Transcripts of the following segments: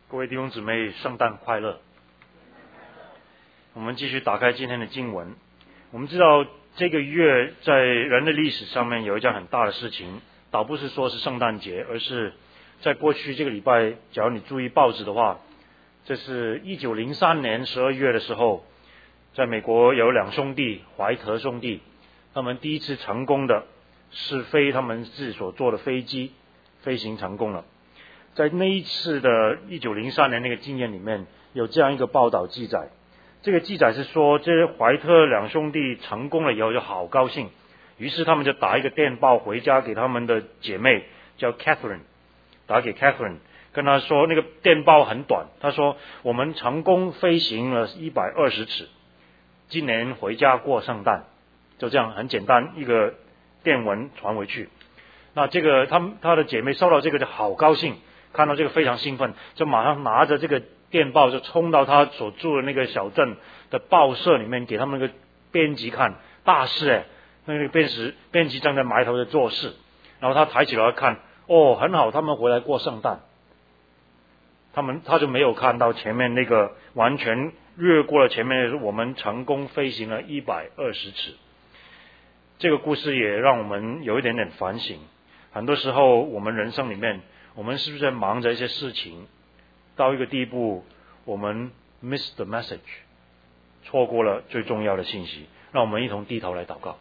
各位弟兄姊妹，圣诞快乐！我们继续打开今天的经文。我们知道这个月在人类历史上面有一件很大的事情，倒不是说是圣诞节，而是在过去这个礼拜，假如你注意报纸的话，这是1903年12月的时候，在美国有两兄弟，怀特兄弟，他们第一次成功的试飞他们自己所坐的飞机，飞行成功了。在那一次的1903年那个经验里面，有这样一个报道记载。这个记载是说，这些怀特两兄弟成功了以后就好高兴，于是他们就打一个电报回家给他们的姐妹叫 Catherine， 打给 Catherine， 跟他说，那个电报很短，他说我们成功飞行了120尺，今年回家过圣诞。就这样很简单一个电文传回去。那这个他的姐妹收到这个就好高兴，看到这个非常兴奋，就马上拿着这个电报就冲到他所住的那个小镇的报社里面给他们那个编辑看，大事那个编辑正在埋头的做事，然后他抬起来看，很好，他们回来过圣诞。他就没有看到前面那个完全越过了前面的我们成功飞行了120尺。这个故事也让我们有一点点反省，很多时候我们人生里面，我们是不是在忙着一些事情，到一个地步我们 miss the message， 错过了最重要的信息。让我们一同低头来祷告。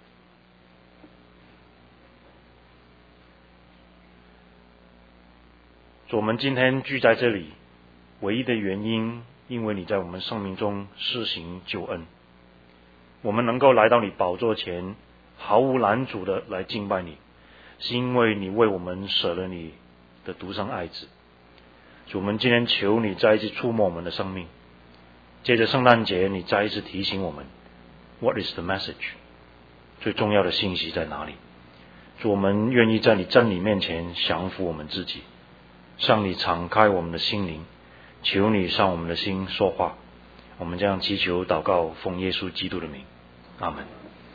主，我们今天聚在这里唯一的原因，因为你在我们生命中施行救恩，我们能够来到你宝座前毫无拦阻的来敬拜你，是因为你为我们舍了你的独生爱子。主，我们今天求你再一次触摸我们的生命，借着圣诞节你再一次提醒我们 What is the message？ 最重要的信息在哪里？主，我们愿意在你真理面前降服我们自己，向你敞开我们的心灵，求你向我们的心说话。我们这样祈求祷告，奉耶稣基督的名，阿门。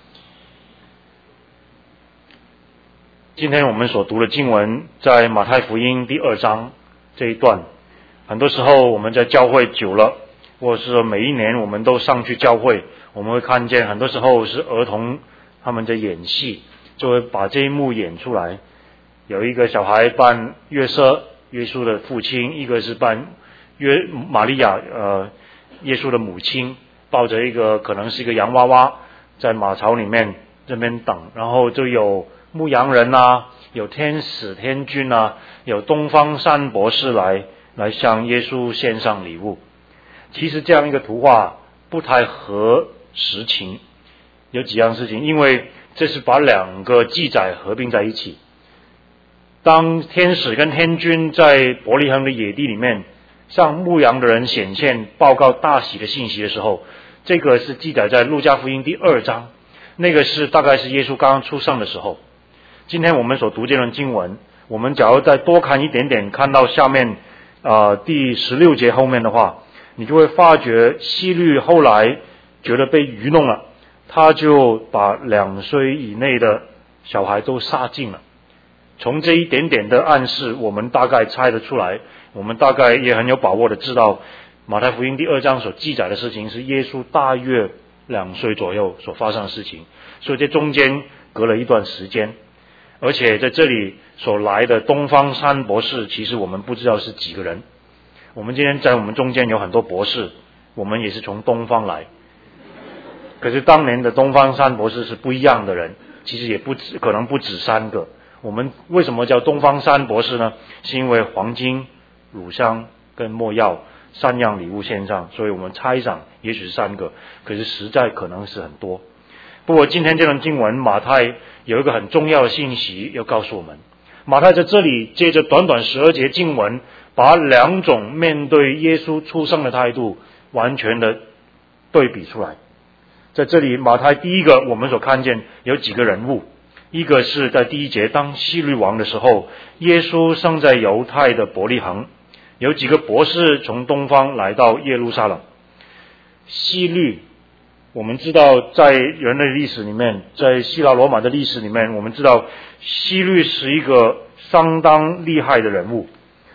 今天我们所读的经文在马太福音第2章这一段。很多时候我们在教会久了，或者是说每一年我们都上去教会，我们会看见很多时候是儿童他们在演戏，就会把这一幕演出来。有一个小孩扮约瑟，耶稣的父亲；一个是扮玛利亚，耶稣的母亲，抱着一个可能是一个洋娃娃，在马槽里面这边等。然后就有牧羊人有天使天君有东方三博士来向耶稣献上礼物。其实这样一个图画不太合实情，有几样事情，因为这是把两个记载合并在一起。当天使跟天君在伯利恒的野地里面向牧羊的人显现，报告大喜的信息的时候，这个是记载在路加福音第2章，那个是大概是耶稣刚刚出生的时候。今天我们所读这段经文，我们假如再多看一点点，看到下面第16节后面的话，你就会发觉希律后来觉得被愚弄了，他就把2岁以内的小孩都杀尽了。从这一点点的暗示，我们大概猜得出来，我们大概也很有把握的知道，马太福音第2章所记载的事情是耶稣大约2岁左右所发生的事情，所以这中间隔了一段时间。而且在这里所来的东方三博士，其实我们不知道是几个人。我们今天在我们中间有很多博士，我们也是从东方来，可是当年的东方三博士是不一样的人，其实也可能不止3个。我们为什么叫东方三博士呢？是因为黄金、乳香跟没药3样礼物献上，所以我们猜想也许是3个，可是实在可能是很多。不过今天这段经文，马太有一个很重要的信息要告诉我们。马太在这里借着短短12节经文，把2种面对耶稣出生的态度完全的对比出来。在这里马太第一个我们所看见有几个人物，一个是在第1节，当希律王的时候，耶稣生在犹太的伯利恒，有几个博士从东方来到耶路撒冷。希律，我们知道在人类历史里面，在希腊罗马的历史里面，我们知道希律是一个相当厉害的人物。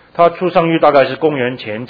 他出生于大概是公元前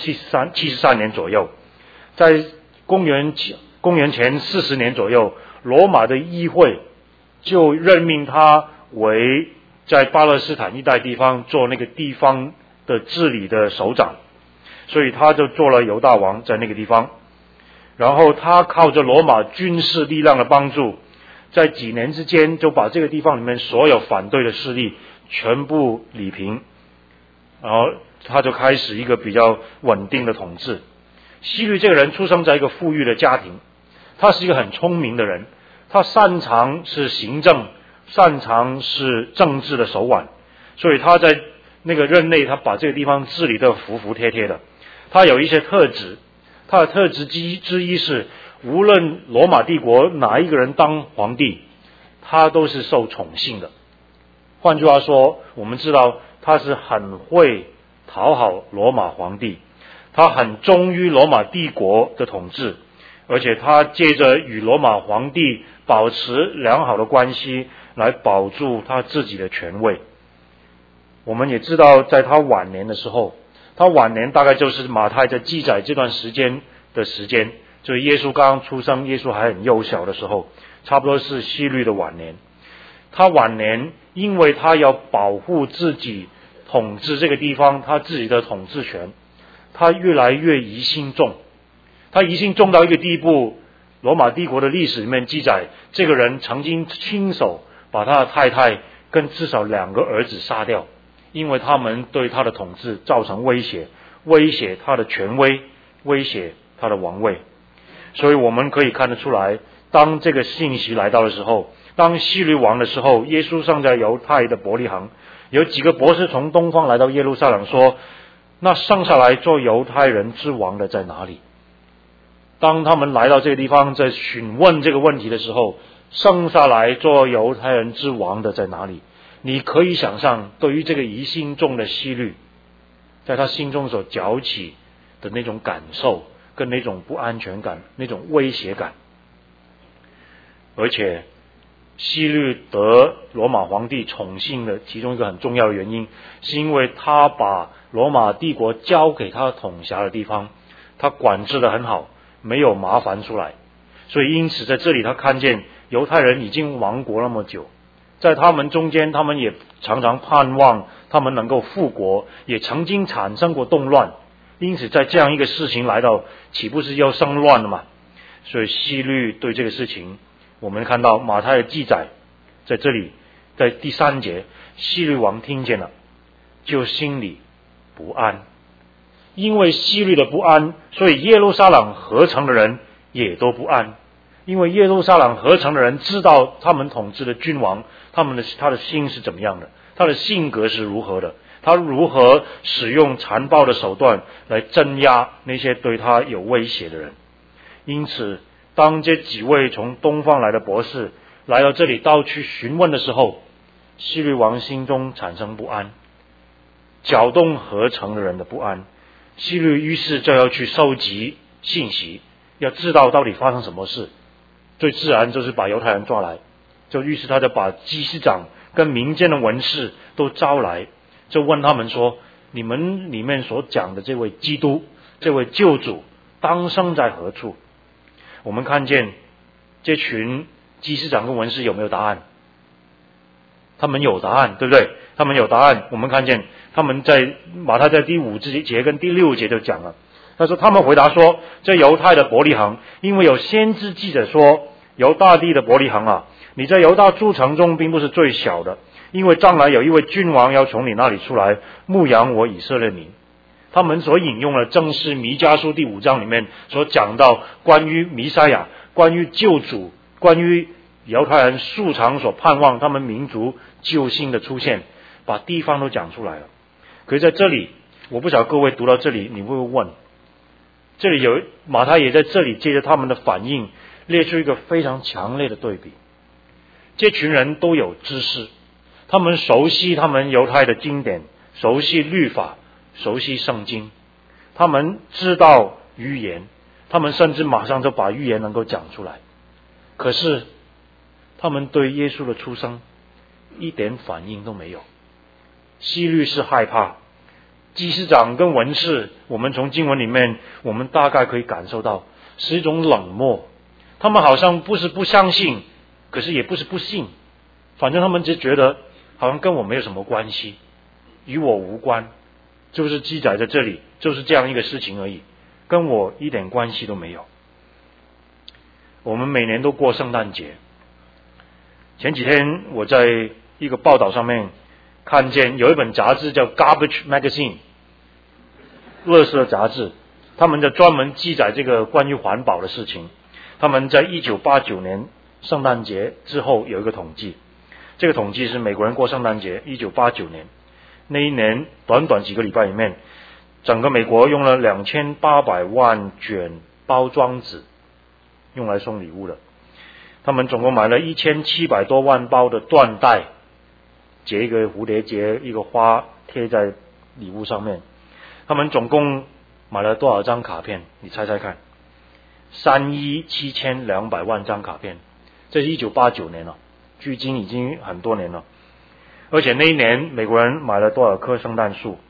73年左右，在公元前40年左右，罗马的议会就任命他为在巴勒斯坦一带地方做那个地方的治理的首长，所以他就做了犹大王在那个地方。然后他靠着罗马军事力量的帮助，在几年之间就把这个地方里面所有反对的势力全部理平，然后他就开始一个比较稳定的统治。希律这个人出生在一个富裕的家庭，他是一个很聪明的人，他擅长是行政，擅长是政治的手腕，所以他在那个任内他把这个地方治理得服服帖帖的。他有一些特质，他的特质之一是无论罗马帝国哪一个人当皇帝，他都是受宠幸的。换句话说，我们知道他是很会讨好罗马皇帝，他很忠于罗马帝国的统治，而且他借着与罗马皇帝保持良好的关系来保住他自己的权位。我们也知道在他晚年的时候，他晚年大概就是马太在记载这段时间，就是耶稣刚刚出生，耶稣还很幼小的时候，差不多是希律的晚年。他晚年因为他要保护自己统治这个地方，他自己的统治权，他越来越疑心重。他疑心重到一个地步，罗马帝国的历史里面记载，这个人曾经亲手把他的太太跟至少2个儿子杀掉，因为他们对他的统治造成威胁他的权威，威胁他的王位。所以我们可以看得出来，当这个信息来到的时候，当希律王的时候，耶稣生在犹太的伯利恒，有几个博士从东方来到耶路撒冷说，那生下来做犹太人之王的在哪里？当他们来到这个地方在询问这个问题的时候，生下来做犹太人之王的在哪里？你可以想象，对于这个疑心重的希律，在他心中所搅起的那种感受，跟那种不安全感，那种威胁感。而且希律得罗马皇帝宠幸的其中一个很重要的原因，是因为他把罗马帝国交给他统辖的地方，他管制得很好，没有麻烦出来。所以因此在这里他看见犹太人已经亡国那么久，在他们中间，他们也常常盼望他们能够复国，也曾经产生过动乱，因此在这样一个事情来到，岂不是要生乱了吗？所以希律对这个事情，我们看到马太的记载，在这里在第3节，希律王听见了，就心里不安。因为希律的不安，所以耶路撒冷合城的人也都不安。因为耶路撒冷合城的人知道他们统治的君王，他的心是怎么样的，他的性格是如何的，他如何使用残暴的手段来镇压那些对他有威胁的人。因此当这几位从东方来的博士来到这里到处询问的时候，希律王心中产生不安，搅动合城的人的不安。希律于是就要去收集信息，要知道到底发生什么事。最自然就是把犹太人抓来，于是他就把祭司长跟民间的文士都招来，就问他们说，你们里面所讲的这位基督，这位救主当生在何处？我们看见这群祭司长跟文士有没有答案？他们有答案，对不对？他们有答案。我们看见他们在马太在第5节跟第6节就讲了，他说他们回答说，这犹太的伯利恒，因为有先知记者说，犹大地的伯利恒啊，你在犹大诸城中并不是最小的，因为将来有一位君王要从你那里出来牧养我以色列民。他们所引用的正是弥迦书第5章里面所讲到关于弥赛亚，关于救主，关于犹太人素常所盼望他们民族救星的出现，把地方都讲出来了。可是在这里，我不晓得各位读到这里你会不会问，这里有马太也在这里借着他们的反应列出一个非常强烈的对比。这群人都有知识，他们熟悉他们犹太的经典，熟悉律法，熟悉圣经，他们知道预言，他们甚至马上就把预言能够讲出来。可是他们对耶稣的出生一点反应都没有。希律是害怕， 祭司长跟文士，我们从经文里面，我们大概可以感受到是一种冷漠。他们好像不是不相信，可是也不是不信，反正他们只觉得好像跟我没有什么关系，与我无关，就是记载在这里，就是这样一个事情而已，跟我一点关系都没有。我们每年都过圣诞节。前几天我在一个报道上面看见有一本杂志叫 Garbage Magazine， 垃圾杂志，他们就专门记载这个关于环保的事情。他们在1989年圣诞节之后有一个统计，这个统计是美国人过圣诞节1989年那一年短短几个礼拜里面，整个美国用了2800万卷包装纸用来送礼物的。他们总共买了1700多万包的缎带，结一个蝴蝶结，一个花贴在礼物上面。他们总共买了多少张卡片？你猜猜看37200万张卡片。这是1989年了，距今已经很多年了。而且那一年美国人买了多少棵圣诞树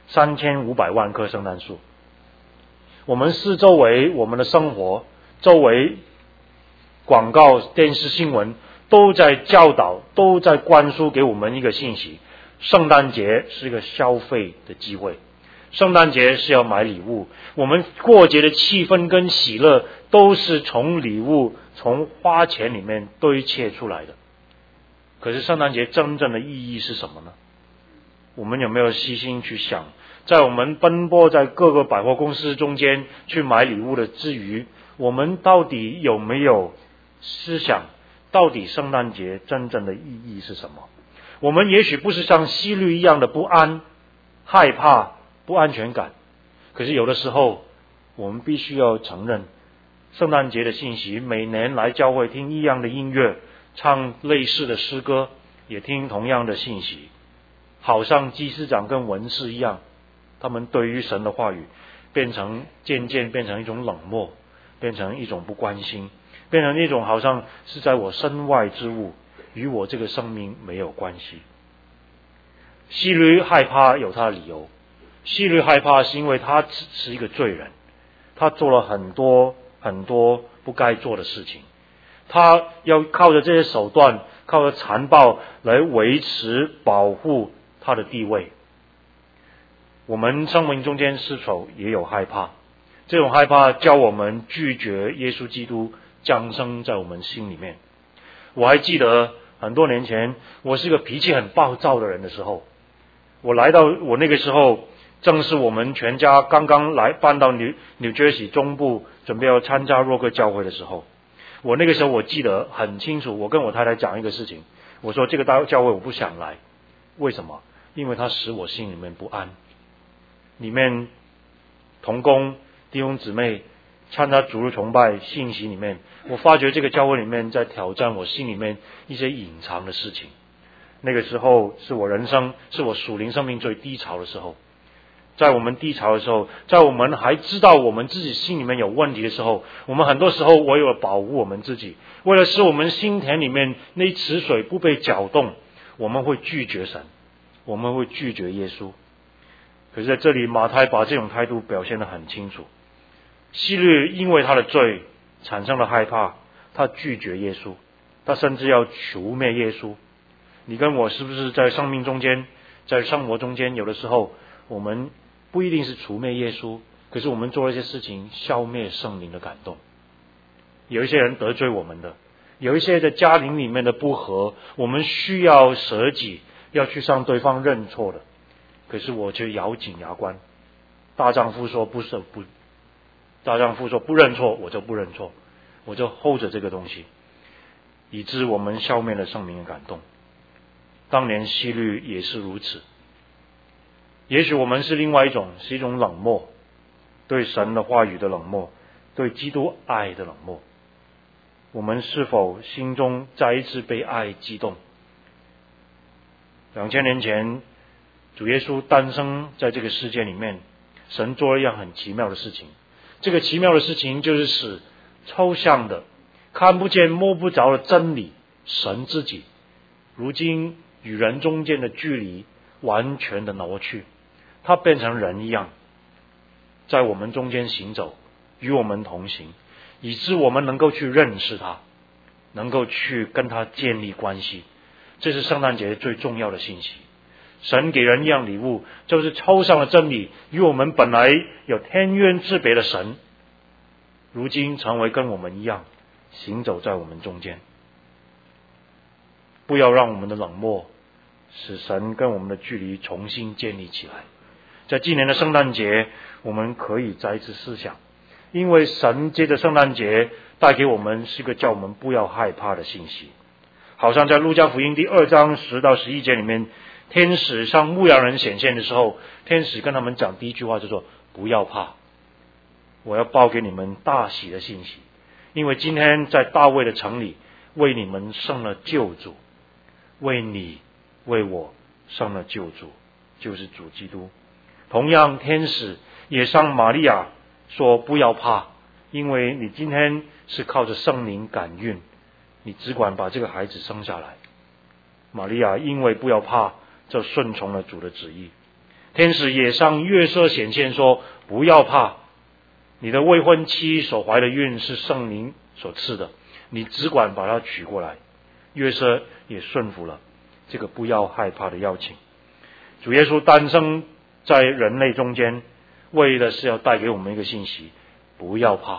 ？3500万棵圣诞树。我们四周围，我们的生活周围，广告、电视新闻都在教导，都在灌输给我们一个信息：圣诞节是一个消费的机会，圣诞节是要买礼物。我们过节的气氛跟喜乐都是从礼物、从花钱里面堆砌出来的。可是圣诞节真正的意义是什么呢？我们有没有细心去想，在我们奔波在各个百货公司中间去买礼物的之余，我们到底有没有思想，到底圣诞节真正的意义是什么？我们也许不是像希律一样的不安、害怕、不安全感，可是有的时候我们必须要承认，圣诞节的信息，每年来教会听一样的音乐，唱类似的诗歌，也听同样的信息，好像祭司长跟文士一样，他们对于神的话语渐渐变成一种冷漠，变成一种不关心，变成一种好像是在我身外之物，与我这个生命没有关系。希律害怕有他的理由，希律害怕是因为他是一个罪人，他做了很多不该做的事情，他要靠着这些手段，靠着残暴来维持保护他的地位。我们生命中间是否也有害怕？这种害怕教我们拒绝耶稣基督降生在我们心里面。我还记得很多年前，我是个脾气很暴躁的人的时候，我那个时候正是我们全家刚刚搬到New Jersey 中部，准备要参加若克教会的时候。我那个时候我记得很清楚，我跟我太太讲一个事情，我说这个教会我不想来。为什么？因为它使我心里面不安。里面同工弟兄姊妹参加主日崇拜信息里面，我发觉这个教会里面在挑战我心里面一些隐藏的事情。那个时候是我属灵生命最低潮的时候。在我们低潮的时候，在我们还知道我们自己心里面有问题的时候，我们很多时候为了保护我们自己，为了使我们心田里面那池水不被搅动，我们会拒绝神，我们会拒绝耶稣。可是在这里，马太把这种态度表现得很清楚。希律因为他的罪产生了害怕，他拒绝耶稣，他甚至要除灭耶稣。你跟我是不是在生命中间，在生活中间，有的时候我们不一定是除灭耶稣，可是我们做了一些事情消灭圣灵的感动。有一些人得罪我们的，有一些在家庭里面的不和，我们需要舍己，要去向对方认错的，可是我却咬紧牙关。大丈夫说不认错，我就不认错，我就 hold 着这个东西，以致我们消灭了圣灵的感动。当年希律也是如此。也许我们是另外一种，是一种冷漠，对神的话语的冷漠，对基督爱的冷漠。我们是否心中再一次被爱激动？2000年前，主耶稣诞生在这个世界里面，神做了一样很奇妙的事情。这个奇妙的事情就是使抽象的、看不见摸不着的真理，神自己，如今与人中间的距离完全的挪去， 他变成人一样，在我们中间行走，与我们同行，以致我们能够去认识他，能够去跟他建立关系。这是圣诞节最重要的信息。神给人一样礼物，就是抽象的真理，与我们本来有天渊之别的神，如今成为跟我们一样，行走在我们中间。不要让我们的冷漠使神跟我们的距离重新建立起来。在今年的圣诞节，我们可以再一次思想，因为神借着圣诞节带给我们是个叫我们不要害怕的信息。好像在路加福音第2章10到11节里面，天使向牧羊人显现的时候，天使跟他们讲第一句话就说，不要怕，我要报给你们大喜的信息，因为今天在大卫的城里为你们生了救主，为你为我生了救主，就是主基督。同样，天使也向玛利亚说，不要怕，因为你今天是靠着圣灵感孕，你只管把这个孩子生下来。玛利亚因为不要怕，就顺从了主的旨意。天使也向约瑟显现说，不要怕，你的未婚妻所怀的孕是圣灵所赐的，你只管把她娶过来。约瑟也顺服了这个不要害怕的邀请。主耶稣诞生在人类中间，为的是要带给我们一个信息，不要怕。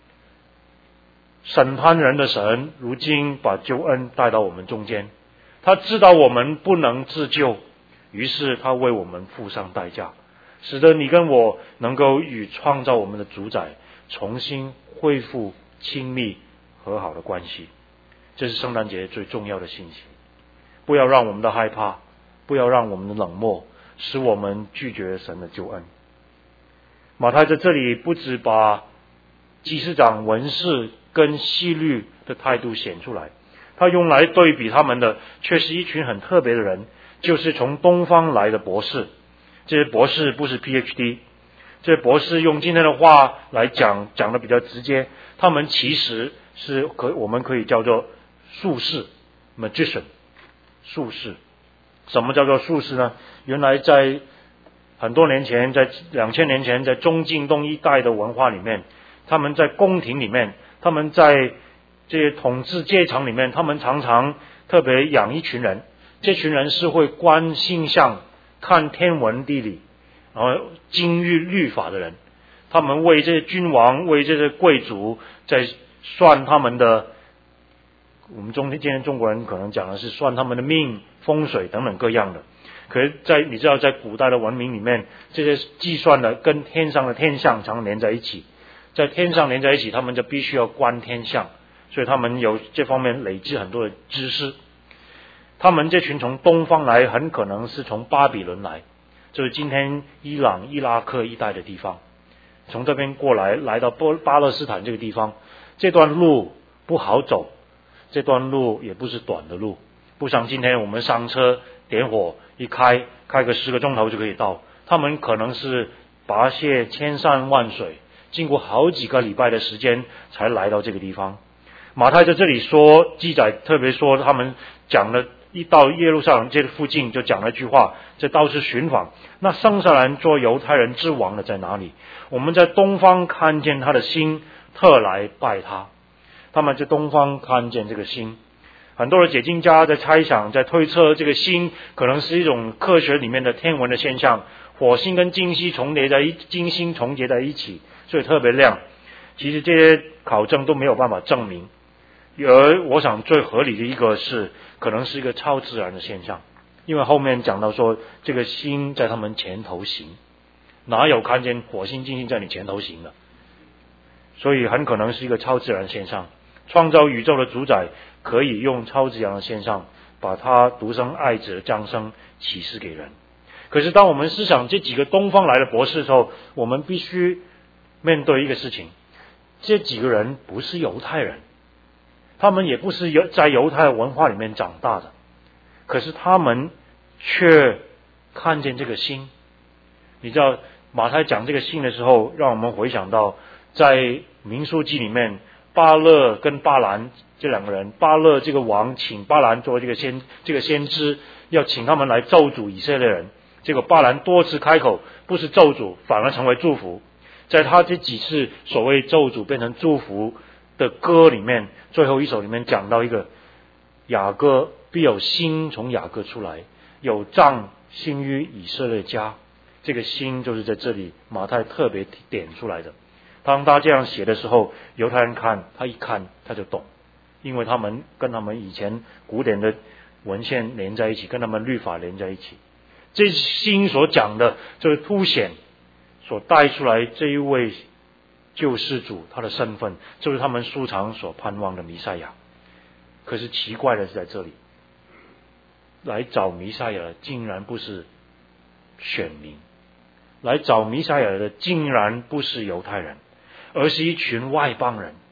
审判人的神如今把救恩带到我们中间，他知道我们不能自救，于是他为我们付上代价，使得你跟我能够与创造我们的主宰重新恢复亲密和好的关系。这是圣诞节最重要的信息。不要让我们的害怕，不要让我们的冷漠使我们拒绝神的救恩。马太在这里不只把祭司长、文士跟希律的态度显出来，他用来对比他们的却是一群很特别的人，就是从东方来的博士。这些博士不是 PhD， 这些博士用今天的话来讲的比较直接，他们其实是我们可以叫做术士 magician。 术士什么叫做术士呢？原来在很多年前，在2000年前，在中近东一带的文化里面，他们在宫廷里面，他们在这些统治阶层里面，他们常常特别养一群人，这群人是会观星象、看天文地理，然后精于律法的人。他们为这些君王、为这些贵族在算他们的，我们今天中国人可能讲的是算他们的命、风水等等各样的。可是你知道在古代的文明里面，这些计算的跟天上的天象常连在一起，在天上连在一起，他们就必须要观天象，所以他们有这方面累积很多的知识。他们这群从东方来，很可能是从巴比伦来，就是今天伊朗、伊拉克一带的地方，从这边过来，来到巴勒斯坦这个地方。这段路不好走，这段路也不是短的路，不像今天我们上车点火一开个10个钟头就可以到。他们可能是跋涉千山万水，经过好几个礼拜的时间才来到这个地方。马太在这里说，记载特别说，他们讲了一到耶路撒冷这附近就讲了一句话，这倒是寻访，那生下来做犹太人之王的在哪里？我们在东方看见他的星，特来拜他。他们在东方看见这个星，很多的解经家在猜想，在推测这个星可能是一种科学里面的天文的现象，火星跟金星重叠在一起，所以特别亮。其实这些考证都没有办法证明，而我想最合理的一个是可能是一个超自然的现象，因为后面讲到说这个星在他们前头行，哪有看见火星金星在你前头行的？所以很可能是一个超自然现象。创造宇宙的主宰可以用超自然的现象把他独生爱子的降生启示给人。可是当我们思想这几个东方来的博士的时候，我们必须面对一个事情，这几个人不是犹太人，他们也不是在犹太文化里面长大的，可是他们却看见这个星。你知道马太讲这个星的时候，让我们回想到在民数记里面，巴勒跟巴兰这两个人，巴勒这个王请巴兰做这个先知，要请他们来咒诅以色列人， 结果巴兰多次开口，不是咒诅，反而成为祝福。在他这几次所谓咒诅变成祝福的歌里面，最后一首里面讲到一个雅各必有星从雅各出来，有杖兴于以色列家。这个星就是在这里马太特别点出来的。当他这样写的时候，犹太人他一看他就懂，因为他们跟他们以前古典的文献连在一起，跟他们律法连在一起。这星所讲的就是凸显所带出来这一位救世主他的身份，就是他们素常所盼望的弥赛亚。可是奇怪的是在这里，来找弥赛亚的竟然不是选民，来找弥赛亚的竟然不是犹太人，而是一群外邦人。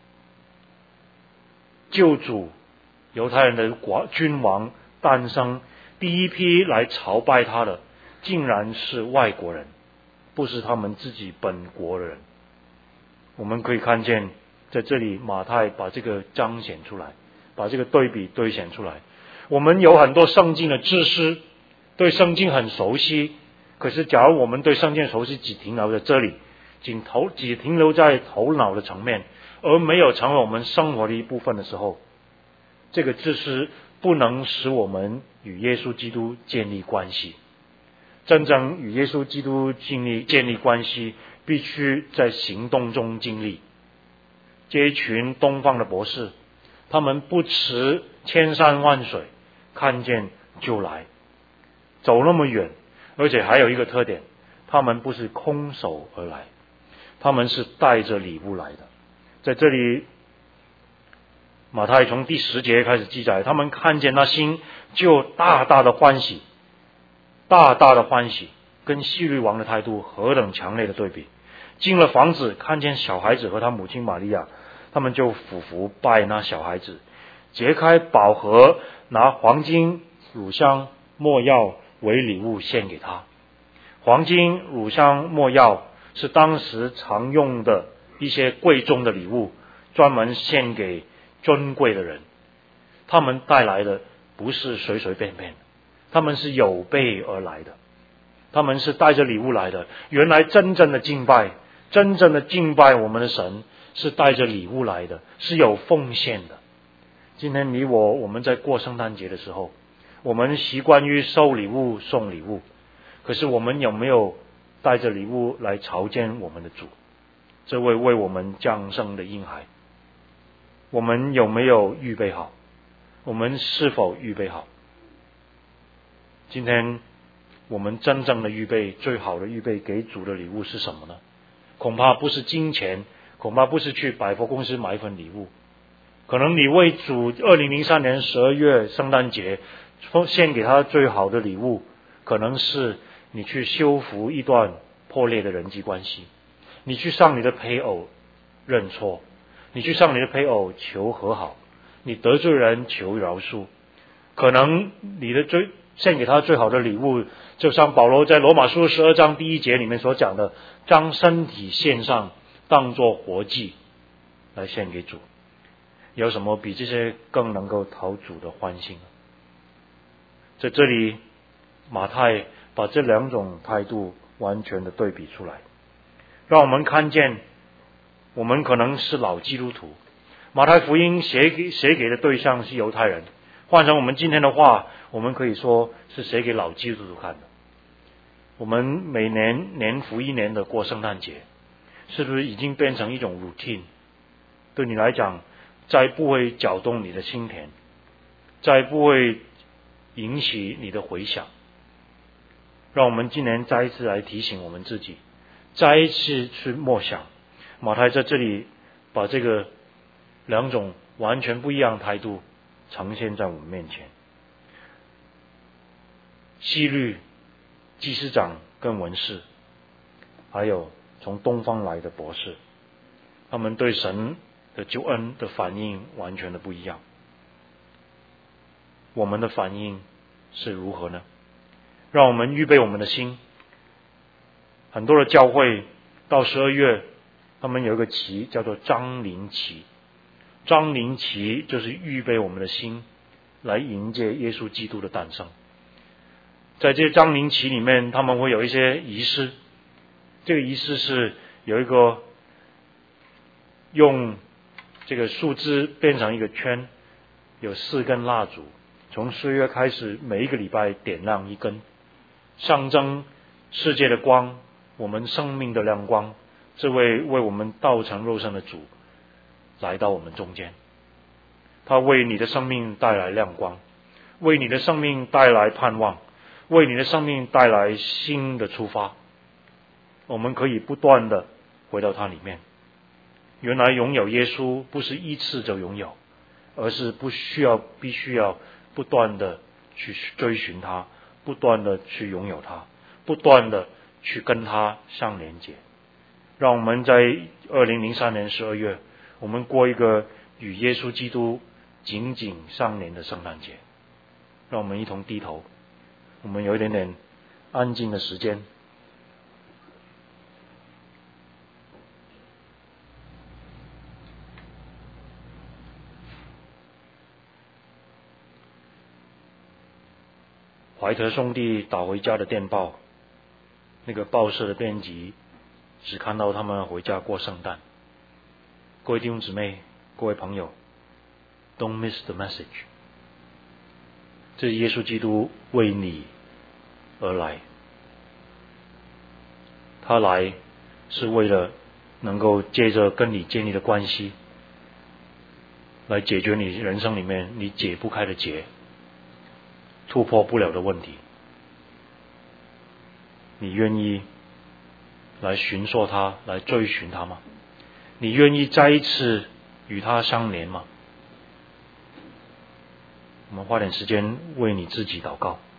救主犹太人的君王诞生，第一批来朝拜他的竟然是外国人，不是他们自己本国的人。我们可以看见在这里马太把这个彰显出来，把这个对比兑现出来。我们有很多圣经的知识，对圣经很熟悉，可是假如我们对圣经熟悉只停留在这里，只停留在头脑的层面，而没有成为我们生活的一部分的时候，这个知识不能使我们与耶稣基督建立关系。真正与耶稣基督建立关系，必须在行动中经历。这一群东方的博士，他们不辞千山万水，看见就来，走那么远，而且还有一个特点，他们不是空手而来，他们是带着礼物来的。在这里马太从第10节开始记载，他们看见那星就大大的欢喜，大大的欢喜，跟希律王的态度何等强烈的对比。进了房子，看见小孩子和他母亲玛利亚，他们就俯伏拜那小孩子，揭开宝盒，拿黄金、乳香、没药为礼物献给他。黄金、乳香、没药是当时常用的一些贵重的礼物，专门献给尊贵的人。他们带来的不是随随便便，他们是有备而来的，他们是带着礼物来的。原来真正的敬拜我们的神是带着礼物来的，是有奉献的。今天你我们在过圣诞节的时候，我们习惯于收礼物送礼物，可是我们有没有带着礼物来朝见我们的主，这位为我们降生的婴孩？我们有没有预备好？我们是否预备好？今天我们真正的预备，最好的预备给主的礼物是什么呢？恐怕不是金钱，恐怕不是去百货公司买一份礼物。可能你为主2003年12月圣诞节献给他最好的礼物，可能是你去修复一段破裂的人际关系，你去向你的配偶认错，你去向你的配偶求和好，你得罪人求饶恕。可能你的献给他最好的礼物，就像保罗在罗马书12章第1节里面所讲的，将身体献上，当作活祭来献给主。有什么比这些更能够讨主的欢心呢？在这里马太把这两种态度完全的对比出来，让我们看见我们可能是老基督徒。马太福音写给的对象是犹太人，换成我们今天的话，我们可以说是写给老基督徒看的。我们每年年复一年的过圣诞节，是不是已经变成一种 routine？ 对你来讲，再不会搅动你的心田，再不会引起你的回响。让我们今年再一次来提醒我们自己，再一次去默想。马太在这里把这个两种完全不一样的态度呈现在我们面前。希律、祭司长跟文士，还有从东方来的博士，他们对神的救恩的反应完全的不一样。我们的反应是如何呢？让我们预备我们的心。很多的教会到12月，他们有一个期叫做张临期。张临期就是预备我们的心，来迎接耶稣基督的诞生。 在这些张灵旗里面，他们会有一些仪式。这个仪式是有一个用这个树枝变成一个圈，有4根蜡烛，从4月开始，每一个礼拜点亮1根，象征世界的光，我们生命的亮光。这位为我们道成肉身的主来到我们中间，他为你的生命带来亮光，为你的生命带来盼望，为你的生命带来新的出发。我们可以不断的回到他里面。原来拥有耶稣不是一次就拥有，而是必须要不断的去追寻他，不断的去拥有他，不断的去跟他相连接。让我们在2003年12月，我们过一个与耶稣基督紧紧相连的圣诞节。让我们一同低头，我们有一点点安静的时间。怀特兄弟打回家的电报，那个报社的编辑只看到他们回家过圣诞。各位弟兄姊妹，各位朋友 ，Don't miss the message。这是耶稣基督为你而来，他来是为了能够借着跟你建立的关系，来解决你人生里面你解不开的结，突破不了的问题。你愿意来寻索他，来追寻他吗？你愿意再一次与他相连吗？我们花点时间为你自己祷告。